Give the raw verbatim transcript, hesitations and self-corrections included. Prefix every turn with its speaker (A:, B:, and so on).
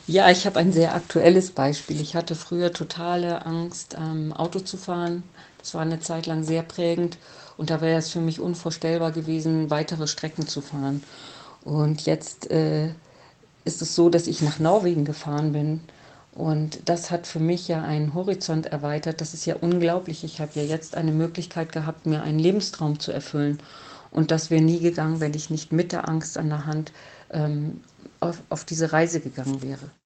A: Ja, ich habe ein sehr aktuelles Beispiel. Ich hatte früher totale Angst, ähm, Auto zu fahren. Das war eine Zeit lang sehr prägend und da wäre es für mich unvorstellbar gewesen, weitere Strecken zu fahren. Und jetzt äh, ist es so, dass ich nach Norwegen gefahren bin und das hat für mich ja einen Horizont erweitert. Das ist ja unglaublich. Ich habe ja jetzt eine Möglichkeit gehabt, mir einen Lebenstraum zu erfüllen. Und das wäre nie gegangen, wenn ich nicht mit der Angst an der Hand ähm, auf, auf diese Reise gegangen wäre.